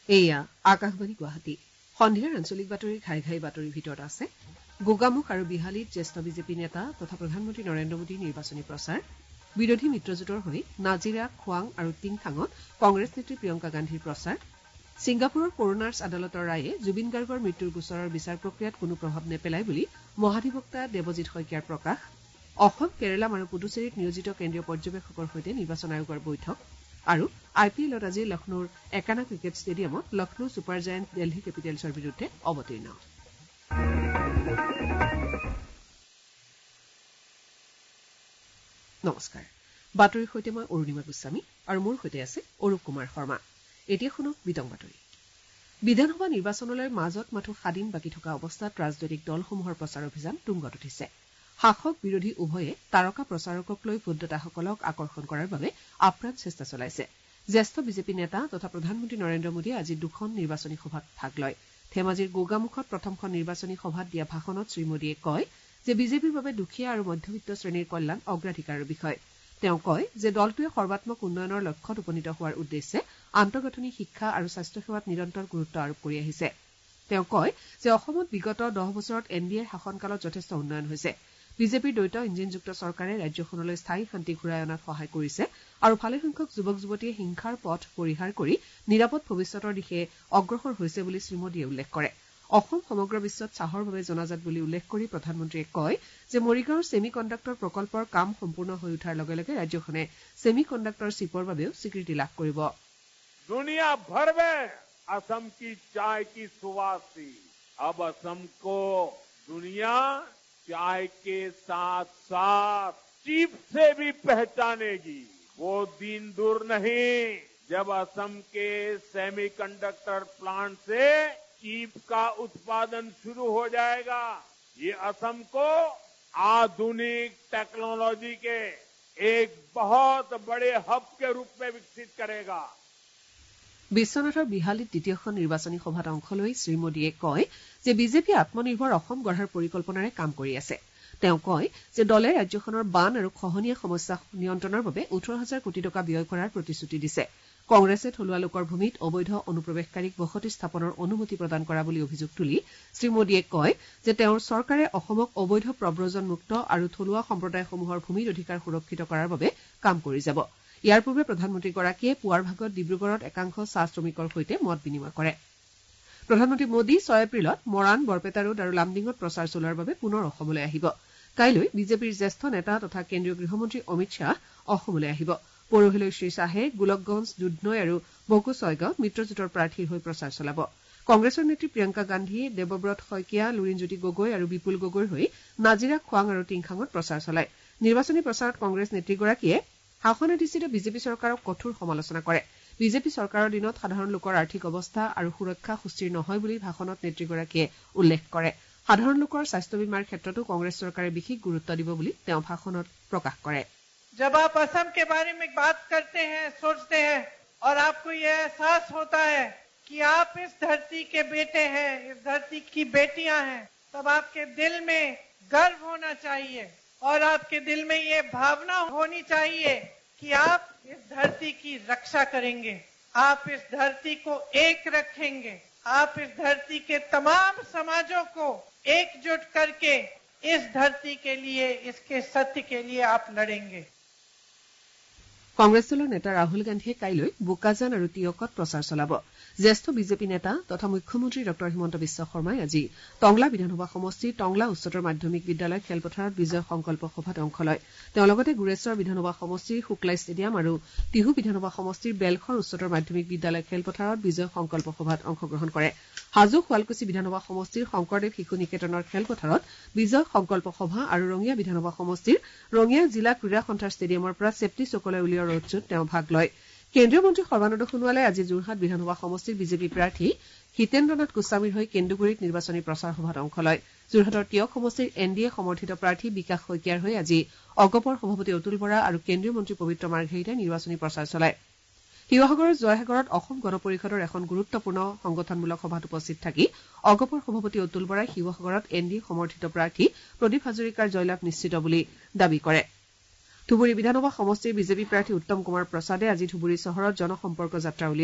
এয়া আকাশবাণী গুৱাহাটী সন্ধিয়াৰ আঞ্চলিক বাতৰিৰ ঘাই ঘাই বাতৰিৰ ভিতৰত আছে গোগামুখ আৰু বিহালীত জ্যেষ্ঠ বিজেপি নেতা তথা প্ৰধানমন্ত্ৰী নৰেন্দ্ৰ মোদীৰ নিৰ্বাচনী প্ৰচাৰ বিৰোধী মিত্ৰজোঁটৰ হৈ নাজিৰা খোৱাং আৰু টিংখাঙত কংগ্ৰেছ নেত্ৰী প্ৰিয়ংকা গান্ধীৰ প্ৰচাৰ ছিংগাপুৰৰ কৰোনাৰ্ছ আদালতৰ ৰায়ে জুবিন গাৰ্গৰ মৃত্যুৰ গোচৰৰ বিচাৰ প্ৰক্ৰিয়াত কোনো প্ৰভাৱ নেপেলায় বুলি মহাধিবক্তা দেৱজিৎ শইকীয়াৰ প্ৰকাশ অসম কেৰালা আৰু পুডুচেৰীত নিয়োজিত কেন্দ্ৰীয় পৰ্যবেক্ষকৰ সৈতে নিৰ্বাচন আয়োগৰ বৈঠক আৰু IPLত আজি লক্ষ্ণৌৰ একানা ক্ৰিকেট ষ্টেডিয়ামত লক্ষ্ণৌ ছুপাৰ জায়েণ্ট দিল্লী কেপিটেলছৰ বিৰুদ্ধে অৱতীৰ্ণ নমস্কাৰ বাতৰিৰ সৈতে মই অৰুণিমা গোস্বামী আৰু মোৰ সৈতে আছে অৰূপ কুমাৰ শৰ্মা এতিয়া শুনক বিতং বাতৰি বিধানসভা নিৰ্বাচনলৈ মাজত মাথো 7 দিন বাকী থকা অৱস্থাত ৰাজনৈতিক দলসমূহৰ প্ৰচাৰ অভিযান তুংগত উঠিছে শাসক বিৰোধী উভয়ে তাৰকা প্ৰচাৰকক লৈ ভোটদাতাসকলক আকৰ্ষণ কৰাৰ বাবে আপ্ৰাণ চেষ্টা চলাইছে জ্যেষ্ঠ বিজেপি নেতা তথা প্ৰধানমন্ত্ৰী নৰেন্দ্ৰ মোদীয়ে আজি দুখন নিৰ্বাচনী সভাত ভাগ লয় ধেমাজিৰ গোগামুখত প্ৰথমখন নিৰ্বাচনী সভাত দিয়া ভাষণত শ্ৰীমোদীয়ে কয় যে বিজেপিৰ বাবে দুখীয়া আৰু মধ্যবিত্ত শ্ৰেণীৰ কল্যাণ অগ্ৰাধিকাৰৰ বিষয় তেওঁ কয় যে দলটোৱে সৰ্বাত্মক উন্নয়নৰ লক্ষ্যত উপনীত হোৱাৰ উদ্দেশ্যে আন্তঃগাঁথনি শিক্ষা আৰু স্বাস্থ্যসেৱাত নিৰন্তৰ গুৰুত্ব আৰোপ কৰি আহিছে তেওঁ কয় যে অসমত বিগত 10 বছৰত এনডিএৰ শাসনকালত যথেষ্ট উন্নয়ন হৈছে বিজেপিৰ দ্বৈত ইঞ্জিনযুক্ত চৰকাৰে ৰাজ্যখনলৈ স্থায়ী শান্তি ঘূৰাই অনাত সহায় কৰিছে আৰু ভালেসংখ্যক যুৱক যুৱতীয়ে হিংসাৰ পথ পৰিহাৰ কৰি নিৰাপদ ভৱিষ্যতৰ দিশে অগ্ৰসৰ হৈছে বুলি শ্ৰীমোদীয়ে উল্লেখ কৰে অসম সমগ্ৰ বিশ্বত চাহৰ বাবে জনাজাত বুলি উল্লেখ কৰি প্ৰধানমন্ত্ৰীয়ে কয় যে মৰিগাঁওৰ ছেমি কণ্ডাক্টৰ প্ৰকল্পৰ কাম সম্পূৰ্ণ হৈ উঠাৰ লগে লগে ৰাজ্যখনে ছেমি কণ্ডাক্টৰ চিপৰ বাবেও স্বীকৃতি লাভ কৰিব दुनिया भर में असम की चाय की सुवास थी अब असम को दुनिया चाय के साथ साथ चीप से भी पहचानेगी वो दिन दूर नहीं जब असम के सेमीकंडक्टर प्लांट से चीप का उत्पादन शुरू हो जाएगा ये असम को आधुनिक टेक्नोलॉजी के एक बहुत बड़े हब के रूप में विकसित करेगा বিশ্বনাথৰ বিহালীত দ্বিতীয়খন নিৰ্বাচনী সভাত অংশ লৈ শ্ৰীমোদীয়ে কয় যে বিজেপি আত্মনিৰ্ভৰ অসম গঢ়াৰ পৰিকল্পনাৰে কাম কৰি আছে তেওঁ কয় যে দলে ৰাজ্যখনৰ বান আৰু খহনীয়া সমস্যা নিয়ন্ত্ৰণৰ বাবে 18,000 কোটি টকা ব্যয় কৰাৰ প্ৰতিশ্ৰুতি দিছে কংগ্ৰেছে থলুৱা লোকৰ ভূমিত অবৈধ অনুপ্ৰৱেশকাৰীক বসতি স্থাপনৰ অনুমতি প্ৰদান কৰা বুলি অভিযোগ তুলি শ্ৰীমোদীয়ে কয় যে তেওঁৰ চৰকাৰে অসমক অবৈধ প্ৰব্ৰজনমুক্ত আৰু থলুৱা সম্প্ৰদায়সমূহৰ ভূমিৰ অধিকাৰ সুৰক্ষিত কৰাৰ বাবে কাম কৰি যাব ইয়াৰ পূৰ্বে প্ৰধানমন্ত্ৰীগৰাকীয়ে পুৱাৰ ভাগত ডিব্ৰুগড়ত একাংশ চাহ শ্ৰমিকৰ সৈতে মত বিনিময় কৰে প্ৰধানমন্ত্ৰী মোদী 6 এপ্ৰিলত মৰাণ বৰপেটা ৰোড আৰু লামডিঙত প্ৰচাৰ চলোৱাৰ বাবে পুনৰ অসমলৈ আহিব কাইলৈ বিজেপিৰ জ্যেষ্ঠ নেতা তথা কেন্দ্ৰীয় গৃহমন্ত্ৰী অমিত শ্বাহ অসমলৈ আহিব পৰহিলৈ শ্ৰীশ্বাহে গোলকগঞ্জ দুধনৈ আৰু বকুছয়গাঁৱত মিত্ৰজোঁটৰ প্ৰাৰ্থীৰ হৈ প্ৰচাৰ চলাব কংগ্ৰেছৰ নেত্ৰী প্ৰিয়ংকা গান্ধীয়ে দেৱব্ৰত শইকীয়া লুৰিণজ্যোতি গগৈ আৰু বিপুল গগৈৰ হৈ নাজিৰা খোৱাং আৰু টিংখাঙত প্ৰচাৰ চলায় নিৰ্বাচনী প্ৰচাৰত কংগ্ৰেছ নেত্ৰীগৰাকীয়ে শাসনাধিষ্ঠিত বিজেপি চৰকাৰক কঠোৰ সমালোচনা কৰে বিজেপি চৰকাৰৰ দিনত সাধাৰণ লোকৰ আৰ্থিক অৱস্থা আৰু সুৰক্ষা সুস্থিৰ নহয় বুলি ভাষণত নেত্ৰীগৰাকীয়ে উল্লেখ কৰে সাধাৰণ লোকৰ স্বাস্থ্য বীমাৰ ক্ষেত্ৰতো কংগ্ৰেছ চৰকাৰে বিশেষ গুৰুত্ব দিব বুলি তেওঁ ভাষণত প্ৰকাশ কৰে जब आप असम के बारे में बात करते हैं सोचते हैं और आपको यह एहसास होता है कि आप इस धरती के बेटे हैं इस धरती की बेटियां हैं तब आपके दिल में गर्व होना चाहिए और आपके दिल में ये भावना होनी चाहिए कि आप इस धरती की रक्षा करेंगे आप इस धरती को एक रखेंगे आप इस धरती के तमाम समाजों को एकजुट करके इस धरती के लिए इसके सत्य के लिए आप लड़ेंगे কংগ্ৰেছ দলৰ নেতা ৰাহুল গান্ধীয়ে কাইলৈ বোকাজান আৰু টিয়কত প্ৰচাৰ চলাব জ্যেষ্ঠ বিজেপি নেতা তথা মুখ্যমন্ত্ৰী ডঃ হিমন্ত বিশ্ব শৰ্মাই আজি টংলা বিধানসভা সমষ্টিৰ টংলা উচ্চতৰ মাধ্যমিক বিদ্যালয় খেলপথাৰত বিজয় সংকল্প সভাত অংশ লয় তেওঁ লগতে গুৰেশ্বৰ বিধানসভা সমষ্টিৰ শুক্লা ষ্টেডিয়াম আৰু টিহু বিধানসভা সমষ্টিৰ বেলখৰ উচ্চতৰ মাধ্যমিক বিদ্যালয় খেলপথাৰত বিজয় সংকল্প সভাত অংশগ্ৰহণ কৰে হাজো শুৱালকুছি বিধানসভা সমষ্টিৰ শংকৰদেৱ শিশু নিকেতনৰ খেলপথাৰত বিজয় সংকল্প সভা আৰু ৰঙিয়া বিধানসভা সমষ্টিৰ ৰঙিয়া জিলা ক্ৰীড়া সন্থাৰ ষ্টেডিয়ামৰ পৰা চেপ্তি চকলৈ উলিওৱা ৰোডশ্বত তেওঁ ভাগ লয় কেন্দ্ৰীয় মন্ত্ৰী সৰ্বানন্দ সোণোৱালে আজি যোৰহাট বিধানসভা সমষ্টিৰ বিজেপি প্ৰাৰ্থী হিতেন্দ্ৰনাথ গোস্বামীৰ হৈ কেন্দুগুৰিত নিৰ্বাচনী প্ৰচাৰ সভাত অংশ লয় যোৰহাটৰ টিয়ক সমষ্টিৰ এনডিএ সমৰ্থিত প্ৰাৰ্থী বিকাশ শইকীয়াৰ হৈ আজি অগপৰ সভাপতি অতুল বৰা আৰু কেন্দ্ৰীয় মন্ত্ৰী পবিত্ৰ মাৰ্ঘেৰিটাই নিৰ্বাচনী প্ৰচাৰ চলায় শিৱসাগৰৰ জয়সাগৰত অসম গণ পৰিষদৰ এখন গুৰুত্বপূৰ্ণ সংগঠনমূলক সভাত উপস্থিত থাকি অগপৰ সভাপতি অতুল বৰাই শিৱসাগৰত এনডিএ সমৰ্থিত প্ৰাৰ্থী প্ৰদীপ হাজৰিকাৰ জয়লাভ নিশ্চিত বুলি দাবী কৰে ধুবুৰী বিধানসভা সমষ্টিৰ বিজেপি প্ৰাৰ্থী উত্তম কুমাৰ প্ৰসাদে আজি ধুবুৰী চহৰত জনসম্পৰ্ক যাত্ৰা উলিয়ায়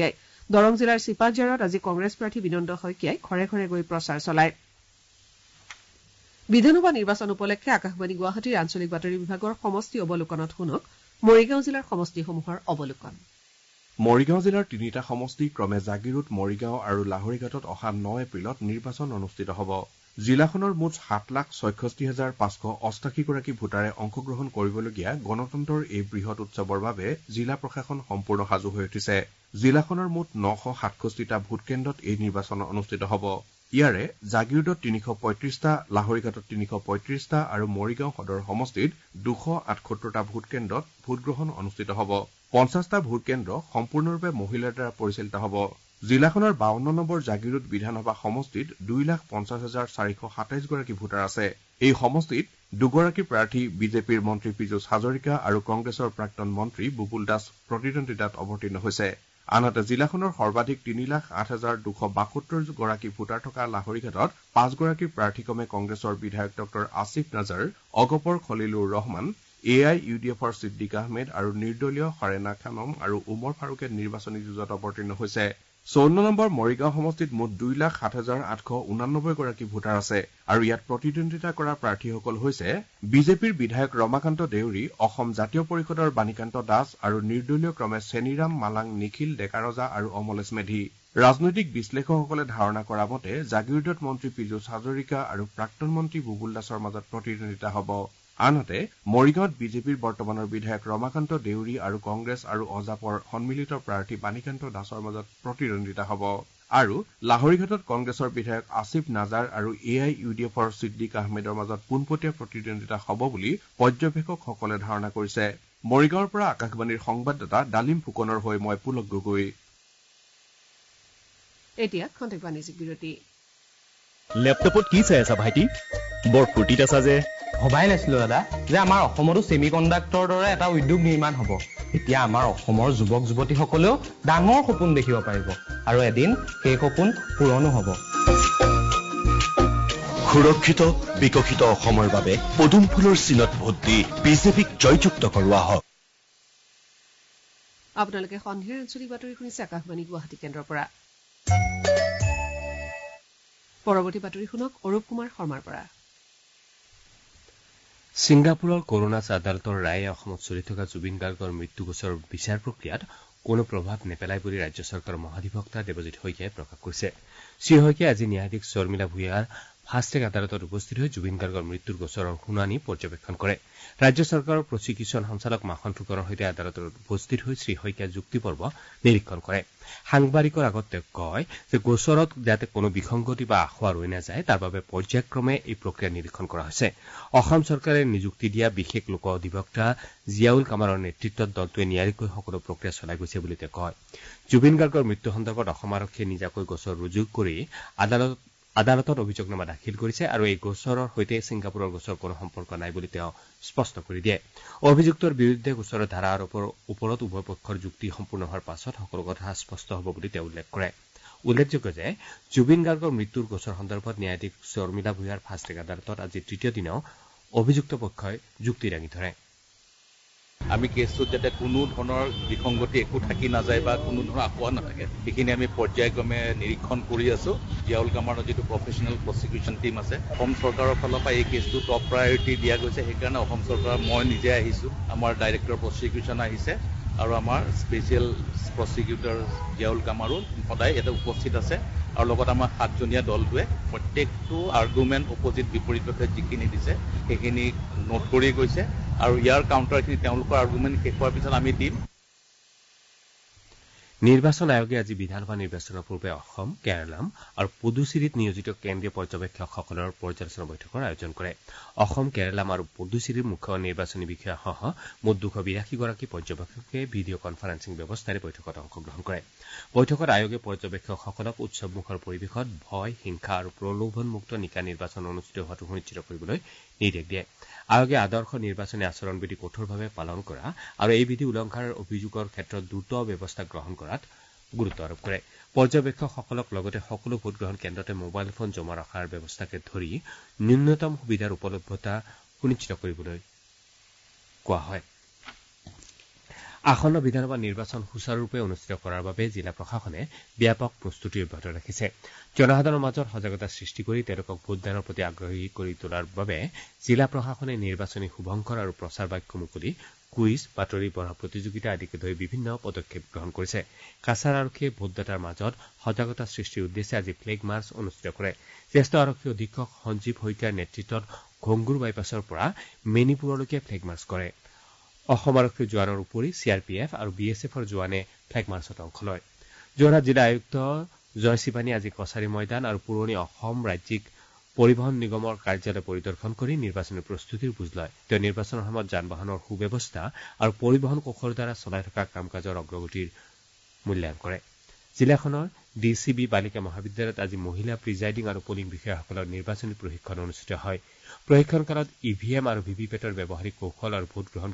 দৰং জিলাৰ চিপাঝাৰত আজি কংগ্ৰেছ প্ৰাৰ্থী বিনন্দ শইকীয়াই ঘৰে ঘৰে গৈ প্ৰচাৰ চলায় বিধানসভা নিৰ্বাচন উপলক্ষে আকাশবাণী গুৱাহাটীৰ আঞ্চলিক বাতৰি বিভাগৰ সমষ্টি অৱলোকনত শুনক মৰিগাঁও জিলাৰ সমষ্টিসমূহৰ অৱলোকন মৰিগাঁও জিলাৰ তিনিটা সমষ্টি ক্ৰমে জাগিৰোড মৰিগাঁও আৰু লাহৰীঘাটত অহা 9 এপ্ৰিলত নিৰ্বাচন অনুষ্ঠিত হ'ব জিলাখনৰ মুঠ 7,66,588 গৰাকী ভোটাৰে অংশগ্ৰহণ কৰিবলগীয়া গণতন্ত্ৰৰ এই বৃহৎ উৎসৱৰ বাবে জিলা প্ৰশাসন সম্পূৰ্ণ সাজু হৈ উঠিছে জিলাখনৰ মুঠ 967টা ভোটকেন্দ্ৰত এই নিৰ্বাচন অনুষ্ঠিত হ'ব ইয়াৰে জাগিৰোডত 335টা লাহৰীঘাটত 335টা আৰু মৰিগাঁও সদৰ সমষ্টিত 278টা ভোটকেন্দ্ৰত ভোটগ্ৰহণ অনুষ্ঠিত হ'ব 50টা ভোটকেন্দ্ৰ সম্পূৰ্ণৰূপে মহিলাৰ দ্বাৰা পৰিচালিত হ'ব জিলাখনৰ 52 নম্বৰ জাগিৰোড বিধানসভা সমষ্টিত 2,50,427 গৰাকী ভোটাৰ আছে এই সমষ্টিত দুগৰাকী প্ৰাৰ্থী বিজেপিৰ মন্ত্ৰী পীযুষ হাজৰিকা আৰু কংগ্ৰেছৰ প্ৰাক্তন মন্ত্ৰী বুবুল দাস প্ৰতিদ্বন্দ্বিতাত অৱতীৰ্ণ হৈছে আনহাতে জিলাখনৰ সৰ্বাধিক 3,08,272 গৰাকী ভোটাৰ থকা লাহৰীঘাটত 5 গৰাকী প্ৰাৰ্থীক্ৰমে কংগ্ৰেছৰ বিধায়ক ডক্টৰ আসিফ নাজাৰ অগপৰ খলিলুৰ ৰহমান AIUDFৰ ছিদ্দিক আহমেদ আৰু নিৰ্দলীয় হৰেনা খানম আৰু উমৰ ফাৰুকে নিৰ্বাচনী যুঁজত অৱতীৰ্ণ হৈছে 54 নম্বৰ মৰিগাঁও সমষ্টিত মুঠ 2,07,889 গৰাকী ভোটাৰ আছে আৰু ইয়াত প্ৰতিদ্বন্দ্বিতা কৰা প্ৰাৰ্থীসকল হৈছে বিজেপিৰ বিধায়ক ৰমাকান্ত দেউৰী অসম জাতীয় পৰিষদৰ বাণীকান্ত দাস আৰু নিৰ্দলীয় ক্ৰমে চেনিৰাম মালাং নিখিল ডেকাৰজা আৰু অমলেশ মেধি ৰাজনৈতিক বিশ্লেষকসকলে ধাৰণা কৰা মতে জাগিৰোডত মন্ত্ৰী পীযুষ হাজৰিকা আৰু প্ৰাক্তন মন্ত্ৰী বুবুল দাসৰ মাজত প্ৰতিদ্বন্দ্বিতা হ'ব আনহাতে মৰিগাঁৱত বিজেপিৰ বৰ্তমানৰ বিধায়ক ৰমাকান্ত দেউৰী আৰু কংগ্ৰেছ আৰু অজাপৰ সন্মিলিত প্ৰাৰ্থী বাণীকান্ত দাসৰ মাজত প্ৰতিদ্বন্দ্বিতা হ'ব আৰু লাহৰীঘাটত কংগ্ৰেছৰ বিধায়ক আসিফ নাজাৰ আৰু AIUDFৰ ছিদ্দিক আহমেদৰ মাজত পোনপটীয়া প্ৰতিদ্বন্দ্বিতা হ'ব বুলি পৰ্যবেক্ষকসকলে ধাৰণা কৰিছে মৰিগাঁৱৰ পৰা আকাশবাণীৰ সংবাদদাতা ডালিম ফুকনৰ হৈ মই পুলক গগৈ এতিয়া খন্তেক বাণিজ্যিক বিৰতি লেপটপত কি চাই আছা ভাইটি বৰ ফূৰ্তিত আছা যে ভবাই নাছিলো দাদা যে আমাৰ অসমতো ছেমি কণ্ডাক্টৰৰ দৰে এটা উদ্যোগ নিৰ্মাণ হ'ব এতিয়া আমাৰ অসমৰ যুৱক যুৱতীসকলেও ডাঙৰ সপোন দেখিব পাৰিব আৰু এদিন সেই সপোন পূৰণো হ'ব সুৰক্ষিত বিকশিত অসমৰ বাবে পদুম ফুলৰ চিনত ভোট দি বিজেপিক জয়যুক্ত কৰোৱা হওক আপোনালোকে সন্ধিয়াৰ আঞ্চলিক বাতৰি শুনিছে আকাশবাণী গুৱাহাটী কেন্দ্ৰৰ পৰা পৰৱৰ্তী বাতৰি শুনক অৰূপ কুমাৰ শৰ্মাৰ পৰা ছিংগাপুৰৰ কৰোনাছ আদালতৰ ৰায়ে অসমত চলি থকা জুবিন গাৰ্গৰ মৃত্যু গোচৰৰ বিচাৰ প্ৰক্ৰিয়াত কোনো প্ৰভাৱ নেপেলায় বুলি ৰাজ্য চৰকাৰৰ মহাধিবক্তা দেৱজিৎ শইকীয়াই প্ৰকাশ কৰিছে শ্ৰীশইকীয়াই আজি ন্যায়াধীশ শৰ্মিলা ভূঞাৰ ফাষ্টেগ আদালতত উপস্থিত হৈ জুবিন গাৰ্গৰ মৃত্যুৰ গোচৰৰ শুনানি পৰ্যবেক্ষণ কৰে ৰাজ্য চৰকাৰৰ প্ৰচিকিউশ্যন সঞ্চালক মাখন ফুকনৰ সৈতে আদালতত উপস্থিত হৈ শ্ৰীশইকীয়াই যুক্তিপৰ্ব নিৰীক্ষণ কৰে সাংবাদিকৰ আগত তেওঁ কয় যে গোচৰত যাতে কোনো বিসংগতি বা আসোঁৱাহ ৰৈ নাযায় তাৰ বাবে পৰ্যায়ক্ৰমে এই প্ৰক্ৰিয়া নিৰীক্ষণ কৰা হৈছে অসম চৰকাৰে নিযুক্তি দিয়া বিশেষ লোক অধিবক্তা জিয়াউল কামাৰৰ নেতৃত্বত দলটোৱে নিয়াৰিকৈ সকলো প্ৰক্ৰিয়া চলাই গৈছে বুলি তেওঁ কয় জুবিন গাৰ্গৰ মৃত্যু সন্দৰ্ভত অসম আৰক্ষীয়ে নিজাকৈ গোচৰ ৰুজু কৰি আদালতত অভিযোগনামা দাখিল কৰিছে আৰু এই গোচৰৰ সৈতে ছিংগাপুৰৰ গোচৰ কোনো সম্পৰ্ক নাই বুলি তেওঁ স্পষ্ট কৰি দিয়ে অভিযুক্তৰ বিৰুদ্ধে গোচৰৰ ধাৰাৰ ওপৰত উভয় পক্ষৰ যুক্তি সম্পূৰ্ণ হোৱাৰ পাছত সকলো কথা স্পষ্ট হ'ব বুলি তেওঁ উল্লেখ কৰে উল্লেখযোগ্য যে জুবিন গাৰ্গৰ মৃত্যুৰ গোচৰ সন্দৰ্ভত ন্যায়াধীশ শৰ্মিলা ভূঞাৰ ফাষ্টেগ আদালতত আজি তৃতীয় দিনাও অভিযুক্ত পক্ষই যুক্তি দাঙি ধৰে আমি কেছটোত যাতে কোনো ধৰণৰ বিসংগতি একো থাকি নাযায় বা কোনো ধৰণৰ আসোঁৱাহ নাথাকে সেইখিনি আমি পৰ্যায়ক্ৰমে নিৰীক্ষণ কৰি আছো জিয়াউল কামাৰৰ যিটো প্ৰফেচনেল প্ৰচিকিউশ্যন টীম আছে অসম চৰকাৰৰ ফালৰ পৰা এই কেছটো টপ প্ৰায়ৰিটি দিয়া গৈছে সেইকাৰণে অসম চৰকাৰ মই নিজে আহিছোঁ আমাৰ ডাইৰেক্টৰ প্ৰচিকিউশ্যন আহিছে আৰু আমাৰ স্পেচিয়েল প্ৰচিকিউটৰ জিয়াউল কামাৰো সদায় ইয়াতে উপস্থিত আছে আৰু লগত আমাৰ 7জনীয়া দলটোৱে প্ৰত্যেকটো আৰ্গুমেণ্ট অপজিট বিপৰীত পক্ষে যিখিনি দিছে সেইখিনি নোট কৰি গৈছে আৰু ইয়াৰ কাউণ্টাৰখিনি তেওঁলোকৰ আৰ্গুমেণ্ট শেষ হোৱাৰ পিছত আমি দিম নিৰ্বাচন আয়োগে আজি বিধানসভা নিৰ্বাচনৰ পূৰ্বে অসম কেৰালাম আৰু পুডুচেৰীত নিয়োজিত কেন্দ্ৰীয় পৰ্যবেক্ষকসকলৰ পৰ্যালোচনা বৈঠকৰ আয়োজন কৰে অসম কেৰালাম আৰু পুডুচেৰীৰ মুখ্য নিৰ্বাচনী বিষয়াসহ মুঠ 282 গৰাকী পৰ্যবেক্ষকে ভিডিঅ' কনফাৰেন্সিং ব্যৱস্থাৰে বৈঠকত অংশগ্ৰহণ কৰে বৈঠকত আয়োগে পৰ্যবেক্ষকসকলক উৎসৱমুখৰ পৰিৱেশত ভয় হিংসা আৰু প্ৰলোভনমুক্ত নিকা নিৰ্বাচন অনুষ্ঠিত হোৱাটো সুনিশ্চিত কৰিবলৈ নিৰ্দেশ দিয়ে আয়োগে আদৰ্শ নিৰ্বাচনী আচৰণবিধি কঠোৰভাৱে পালন কৰা আৰু এই বিধি উলংঘনৰ অভিযোগৰ ক্ষেত্ৰত দ্ৰুত ব্যৱস্থা গ্ৰহণ কৰাত গুৰুত্ব আৰোপ কৰে পৰ্যবেক্ষকসকলক লগতে সকলো ভোটগ্ৰহণ কেন্দ্ৰতে মোবাইল ফোন জমা ৰখাৰ ব্যৱস্থাকে ধৰি ন্যূনতম সুবিধাৰ উপলব্ধতা সুনিশ্চিত কৰিবলৈ কোৱা হয় আসন্ন বিধানসভা নিৰ্বাচন সুচাৰুৰূপে অনুষ্ঠিত কৰাৰ বাবে জিলা প্ৰশাসনে ব্যাপক প্ৰস্তুতি অব্যাহত ৰাখিছে। জনসাধাৰণৰ মাজত সজাগতা সৃষ্টি কৰি তেওঁলোকক ভোটদানৰ প্ৰতি আগ্ৰহী কৰি তোলাৰ বাবে জিলা প্ৰশাসনে নিৰ্বাচনী শুভংকৰ আৰু প্ৰচাৰ বাক্য মুকলি, কুইজ, বাতৰি পঢ়া প্ৰতিযোগিতা আদিকে ধৰি বিভিন্ন পদক্ষেপ গ্ৰহণ কৰিছে। কাছাৰ আৰক্ষীয়ে ভোটদাতাৰ মাজত সজাগতা সৃষ্টিৰ উদ্দেশ্যে আজি ফ্লেগ মাৰ্চ অনুষ্ঠিত কৰে। জ্যেষ্ঠ আৰক্ষী অধীক্ষক সঞ্জীৱ শইকীয়াৰ নেতৃত্বত ঘংগুৰ বাইপাছৰ পৰা মেনিপুৰলৈকে ফ্লেগ মাৰ্চ কৰে। অসম আৰক্ষীৰ জোৱানৰ উপৰি CRPF আৰু BSFৰ জোৱানে ফ্লেগ মাৰ্চত অংশ লয়। যোৰহাট জিলা আয়ুক্ত জয় শিৱানীয়ে আজি কছাৰী ময়দান আৰু পুৰণি অসম ৰাজ্যিক পৰিবহন নিগমৰ কাৰ্যালয় পৰিদৰ্শন কৰি নিৰ্বাচনী প্ৰস্তুতিৰ বুজ লয়। তেওঁ নিৰ্বাচনৰ সময়ত যান বাহনৰ সুব্যৱস্থা আৰু পৰিবহন কোষৰ দ্বাৰা চলাই থকা কাম কাজৰ অগ্ৰগতিৰ মূল্যায়ন কৰে। জিলাখনৰ DCB বালিকা মহাবিদ্যালয়ত আজি মহিলা প্ৰিজাইডিং আৰু পলিং বিষয়াসকলৰ নিৰ্বাচনী প্ৰশিক্ষণ অনুষ্ঠিত হয়। প্ৰশিক্ষণ কালত EVM আৰু VVPATৰ ব্যৱহাৰিক কৌশল আৰু ভোটগ্ৰহণ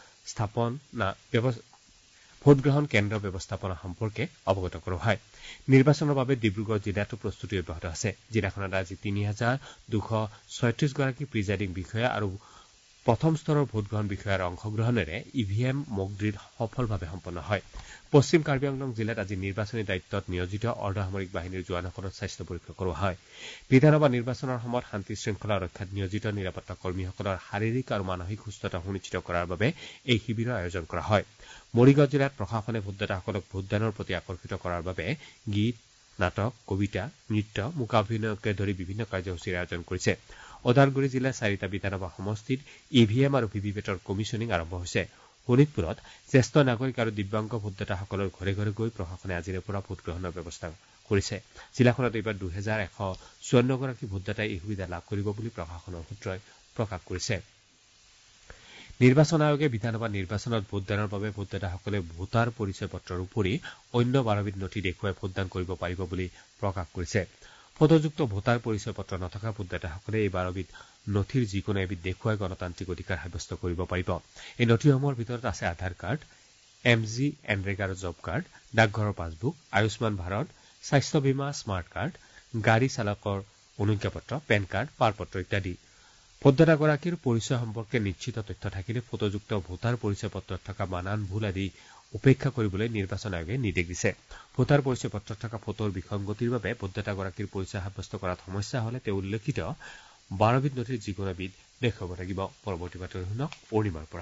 কেন্দ্ৰ ব্যৱস্থাপনা সম্পৰ্কে অৱগত কৰোৱা হয়। নিৰ্বাচনৰ বাবে ডিব্ৰুগড় জিলাতো প্ৰস্তুতি অব্যাহত আছে। জিলাখনত আজি ৩,২৩৬গৰাকী প্ৰিজাইডিং বিষয়া আৰু প্ৰথম স্তৰৰ ভোটগ্ৰহণ বিষয়াৰ অংশগ্ৰহণেৰে EVM মক ড্ৰিল সফলভাৱে সম্পন্ন হয়। পশ্চিম কাৰ্বি আংলং জিলাত আজি নিৰ্বাচনী দায়িত্বত নিয়োজিত অৰ্ধসামৰিক বাহিনীৰ জোৱানসকলৰ স্বাস্থ্য পৰীক্ষা কৰোৱা হয়। বিধানসভা নিৰ্বাচনৰ সময়ত শান্তি শৃংখলা ৰক্ষাত নিয়োজিত নিৰাপত্তা কৰ্মীসকলৰ শাৰীৰিক আৰু মানসিক সুস্থতা সুনিশ্চিত কৰাৰ বাবে এই শিবিৰৰ আয়োজন কৰা হয়। মৰিগাঁও জিলাত প্ৰশাসনে ভোটদাতাসকলক ভোটদানৰ প্ৰতি আকৰ্ষিত কৰাৰ বাবে গীত, নাটক, কবিতা, নৃত্য, মূকাভিনয়কে ধৰি বিভিন্ন কাৰ্যসূচীৰ আয়োজন কৰিছে। ওদালগুৰি জিলাৰ 4টা বিধানসভা সমষ্টিত EVM আৰু VVPATৰ কমিছনিং আৰম্ভ হৈছে। শোণিতপুৰত জ্যেষ্ঠ নাগৰিক আৰু দিব্যাংগ ভোটদাতাসকলৰ ঘৰে ঘৰে গৈ প্ৰশাসনে আজিৰে পৰা ভোটগ্ৰহণৰ ব্যৱস্থা কৰিছে। জিলাখনত এইবাৰ 2154গৰাকী ভোটদাতাই এই সুবিধা লাভ কৰিব বুলি প্ৰশাসনৰ সূত্ৰই প্ৰকাশ কৰিছে। নিৰ্বাচন আয়োগে বিধানসভা নিৰ্বাচনত ভোটদানৰ বাবে ভোটদাতাসকলে ভোটাৰ পৰিচয় পত্ৰৰ উপৰি অন্য 12বিধ নথি দেখুৱাই ভোটদান কৰিব পাৰিব বুলি প্ৰকাশ কৰিছে। ফটোযুক্ত ভোটাৰ পৰিচয় পত্ৰ নথকা ভোটদাতাসকলে এই 12বিধ নথিৰ যিকোনো এবিধ দেখুৱাই গণতান্ত্ৰিক অধিকাৰ সাব্যস্ত কৰিব পাৰিব। এই নথিসমূহৰ ভিতৰত আছে আধাৰ কাৰ্ড, MG এনৰেগাৰ জব কাৰ্ড, ডাকঘৰৰ পাছবুক, আয়ুষ্মান ভাৰত, স্বাস্থ্য বীমা স্মাৰ্ট কাৰ্ড, গাড়ী চালকৰ অনুজ্ঞাপত্ৰ, পেন কাৰ্ড, পাৰপত্ৰ ইত্যাদি। ভোটদাতাগৰাকীৰ পৰিচয় সম্পৰ্কে নিশ্চিত তথ্য থাকিলে ফটোযুক্ত ভোটাৰ পৰিচয় পত্ৰত থকা বানান ভুল আদি উপেক্ষা কৰিবলৈ নিৰ্বাচন আয়োগে নিৰ্দেশ দিছে। ভোটাৰ পৰিচয় পত্ৰত থকা ফটোৰ বিসংগতিৰ বাবে ভোটদাতাগৰাকীৰ পৰিচয় সাব্যস্ত কৰাত সমস্যা হ'লে তেওঁ উল্লেখিত 12বিধ নথিৰ যিকোনো এবিধ দেখুৱাব লাগিব। পৰৱৰ্তী বাতৰি শুনক অৰুণিমাৰ পৰা।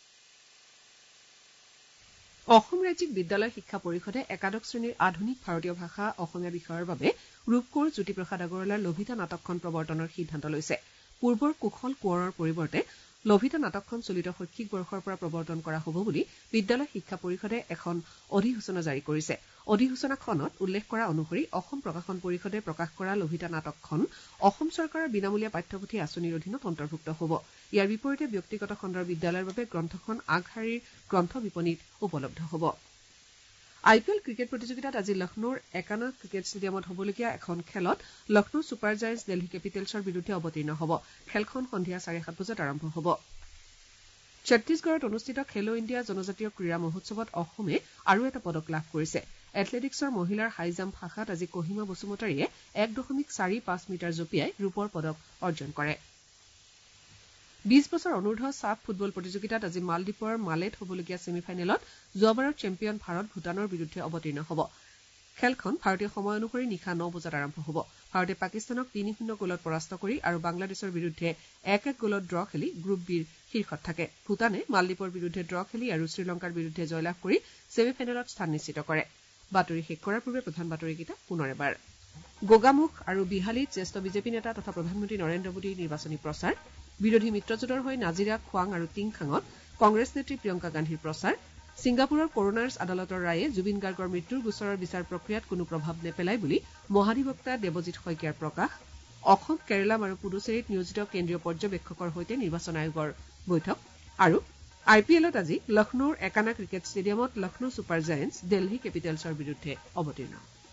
অসম ৰাজ্যিক বিদ্যালয় শিক্ষা পৰিষদে একাদশ শ্ৰেণীৰ আধুনিক ভাৰতীয় ভাষা অসমীয়া বিষয়ৰ বাবে ৰূপকোঁৱৰ জ্যোতিপ্ৰসাদ আগৰৱালাৰ লভিতা নাটকখন প্ৰৱৰ্তনৰ সিদ্ধান্ত লৈছে। পূৰ্বৰ কুশল কোঁৱৰৰ পৰিৱৰ্তে লভিতা নাটকখন চলিত শৈক্ষিক বৰ্ষৰ পৰা প্ৰৱৰ্তন কৰা হ'ব বুলি বিদ্যালয় শিক্ষা পৰিষদে এখন অধিসূচনা জাৰি কৰিছে। অধিসূচনাখনত উল্লেখ কৰা অনুসৰি অসম প্ৰকাশন পৰিষদে প্ৰকাশ কৰা লভিতা নাটকখন অসম চৰকাৰৰ বিনামূলীয়া পাঠ্যপুথি আঁচনিৰ অধীনত অন্তৰ্ভুক্ত হ'ব। ইয়াৰ বিপৰীতে ব্যক্তিগত খণ্ডৰ বিদ্যালয়ৰ বাবে গ্ৰন্থখন আগশাৰীৰ গ্ৰন্থ বিপণীত উপলব্ধ হ'ব। IPL ক্ৰিকেট প্ৰতিযোগিতাত আজি লক্ষ্ণৌৰ একানা ক্ৰিকেট ষ্টেডিয়ামত হ'বলগীয়া এখন খেলত লক্ষ্ণৌ ছুপাৰ জায়েণ্টছ দিল্লী কেপিটেলছৰ বিৰুদ্ধে অৱতীৰ্ণ হ'ব। খেলখন সন্ধিয়া 7:30 বজাত আৰম্ভ হ'ব। ছত্তীশগড়ত অনুষ্ঠিত খেলো ইণ্ডিয়া জনজাতীয় ক্ৰীড়া মহোৎসৱত অসমে আৰু এটা পদক লাভ কৰিছে। এথলেটিকছৰ মহিলাৰ হাই জাম্প শাখাত আজি কহিমা বসুমতাৰীয়ে 1.45 মিটাৰ জঁপিয়াই ৰূপৰ পদক অৰ্জন কৰে। 20 বছৰ অনূৰ্ধ্ব ছাফ ফুটবল প্ৰতিযোগিতাত আজি মালদ্বীপৰ মালেত হ'বলগীয়া ছেমি ফাইনেলত যোৱাবাৰৰ চেম্পিয়ন ভাৰত ভূটানৰ বিৰুদ্ধে অৱতীৰ্ণ হ'ব। খেলখন ভাৰতীয় সময় অনুসৰি নিশা 9 বজাত আৰম্ভ হ'ব। ভাৰতে পাকিস্তানক 3-0 গ'লত পৰাস্ত কৰি আৰু বাংলাদেশৰ বিৰুদ্ধে 1-1 গ'লত ড্ৰ খেলি গ্ৰুপ বিৰ শীৰ্ষত থাকে। ভূটানে মালদ্বীপৰ বিৰুদ্ধে ড্ৰ খেলি আৰু শ্ৰীলংকাৰ বিৰুদ্ধে জয়লাভ কৰি ছেমি ফাইনেলত স্থান নিশ্চিত কৰে। বাতৰি শেষ কৰাৰ পূৰ্বে প্ৰধান বাতৰিকেইটা পুনৰ এবাৰ। গোগামুখ আৰু বিহালীত জ্যেষ্ঠ বিজেপি নেতা তথা প্ৰধানমন্ত্ৰী নৰেন্দ্ৰ মোদীৰ নিৰ্বাচনী প্ৰচাৰ। বিৰোধী মিত্ৰজোঁটৰ হৈ নাজিৰা, খোৱাং আৰু টিংখাঙত কংগ্ৰেছ নেত্ৰী প্ৰিয়ংকা গান্ধীৰ প্ৰচাৰ। ছিংগাপুৰৰ কৰোনাৰ্ছ আদালতৰ ৰায়ে জুবিন গাৰ্গৰ মৃত্যুৰ গোচৰৰ বিচাৰ প্ৰক্ৰিয়াত কোনো প্ৰভাৱ নেপেলায় বুলি মহাধিবক্তা দেৱজিৎ শইকীয়াৰ প্ৰকাশ। অসম, কেৰালাম আৰু পুডুচেৰীত নিয়োজিত কেন্দ্ৰীয় পৰ্যবেক্ষকৰ সৈতে নিৰ্বাচন আয়োগৰ বৈঠক। আৰু IPLত আজি লক্ষ্ণৌৰ একানা ক্ৰিকেট ষ্টেডিয়ামত লক্ষ্ণৌ ছুপাৰ জায়েণ্টছ দিল্লী কেপিটেলছৰ বিৰুদ্ধে অৱতীৰ্ণ।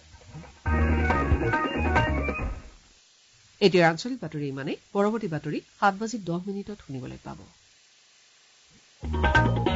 এতিয়া আঞ্চলিক বাতৰি ইমানেই। পৰৱৰ্তী বাতৰি 7:10 শুনিবলৈ পাব।